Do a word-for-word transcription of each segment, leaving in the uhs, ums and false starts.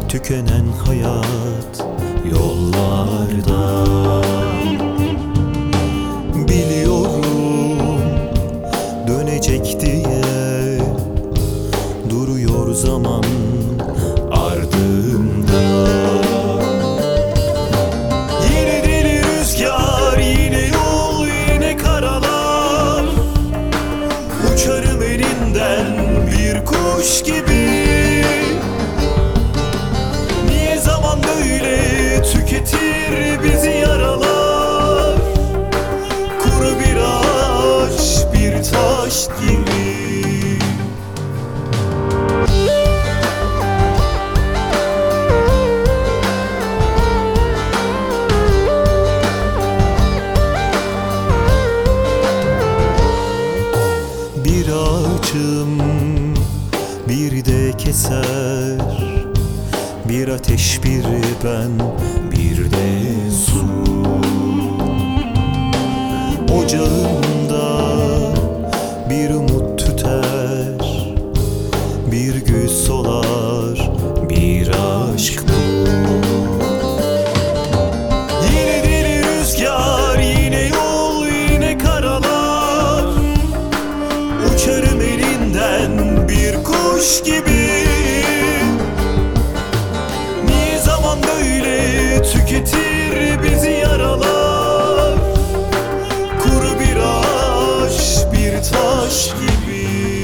Tükenen hayat yollarda. Biliyorum dönecek diye duruyor zaman ardımda. Yine deli rüzgar, yine yol, yine karalar. Uçarım elinden bir kuş gibi. Niye zaman böyle tüketir bizi yaralar? Kuru bir ağaç, bir taş gibi. Bir ağacım bir de keser, bir ateş, bir ben, bir de su. Ocağımda bir umut tüter, bir gün solar, bir aşk bu. Yine deli rüzgar, yine yol, yine karalar. Uçarım elinden bir kuş gibi. Niye zaman böyle tüketir bizi yaralar? Kuru bir ağaç, bir taş gibi.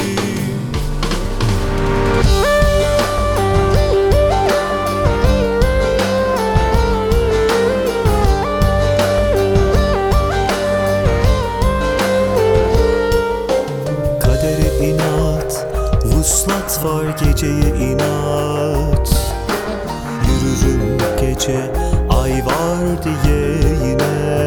Kadere inat, vuslat var geceye inat. Yürürüm gece, ay var diye yine.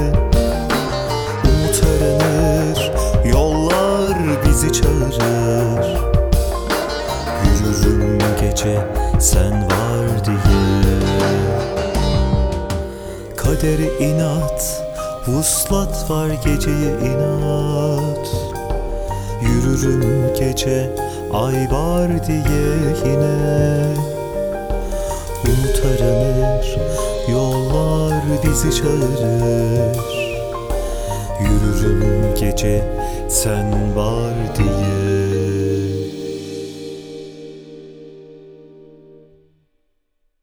Umut aranır, yollar bizi çağırır. Yürürüm gece, sen var diye. Kadere inat, vuslat var geceye inat. Yürürüm gece, ay var diye yine. Umut aranır, yollar bizi çağırır. Yürürüm gece, sen var diye.